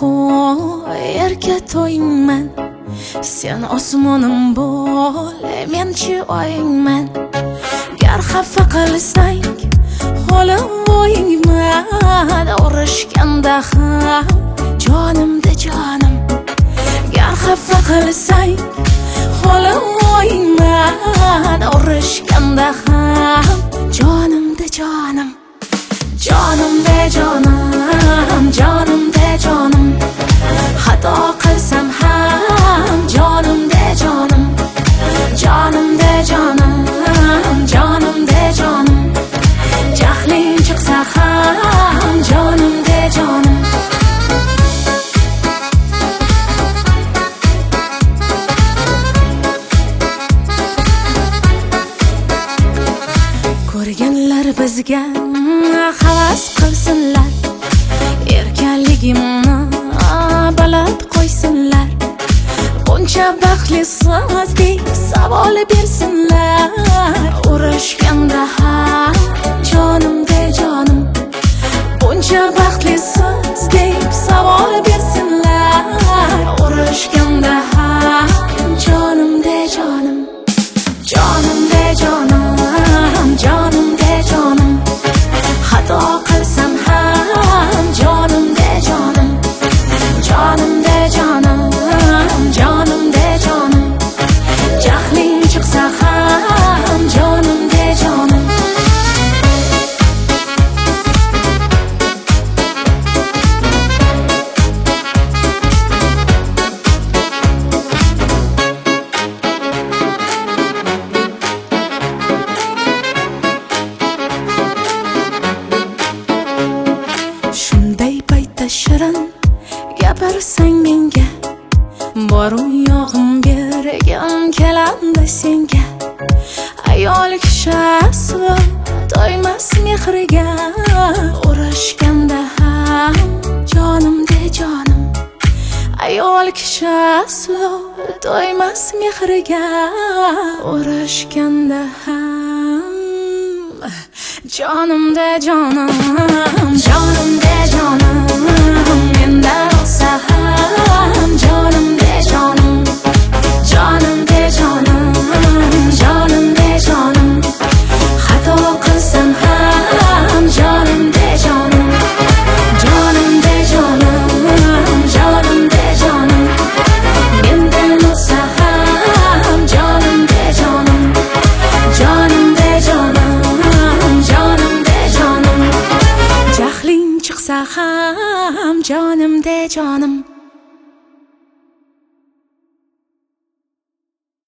qo'y erka to'yingman. Sen osmonim bo'l, men-chi oyingman. Gar xafa qilsang, holim bo'yingman. Urushganda ham jonimda jonim. Gar xafa qilsang, holim bo'yingman. Urushganda ham jonimda jonim. Jonimda jonim, jonimda jonim. Xato qilsam ham jonimda jonim. Jonimda jonim, jonimda jonim. Jahling chiqsa ham jonimda jonim. Ko'rganlar bizga havas qilsinlar, erkanligimni balad qo'ysinlar. Buncha baxtlisiz deb savol bersinlar. Urushganda ham jonimda jonim. Buncha baxtlisiz deb savol bersinlar. Urushganda ham jonimda jonim. Jonimda jonim, jonimda jonim. Xato qilsam ham jonimda jonim. Jonimda jonim, jonimda jonim. Jahling chiqsa ham jonimda jonim. Shunday paytda shirin gapirsang menga, bor yo'g'im bergim keladi senga. Ayol kishi aslo to'ymas mehriga. Urushganda ham jonimda jonim. Ayol kishi aslo to'ymas mehriga. Urushganda ham jonimda jonim, jonimda jonim. Mendan olsa ham jonimda jonim. Jonimda jonim, jonimda jonim. Xato qilsam ham jonimda jonim. Jonimda jonim, jonimda jonim. Mendan olsa ham jonimda jonim. Jonimda jonim, jonimda jonim. Jahling chiqsa ham jonimda jonim.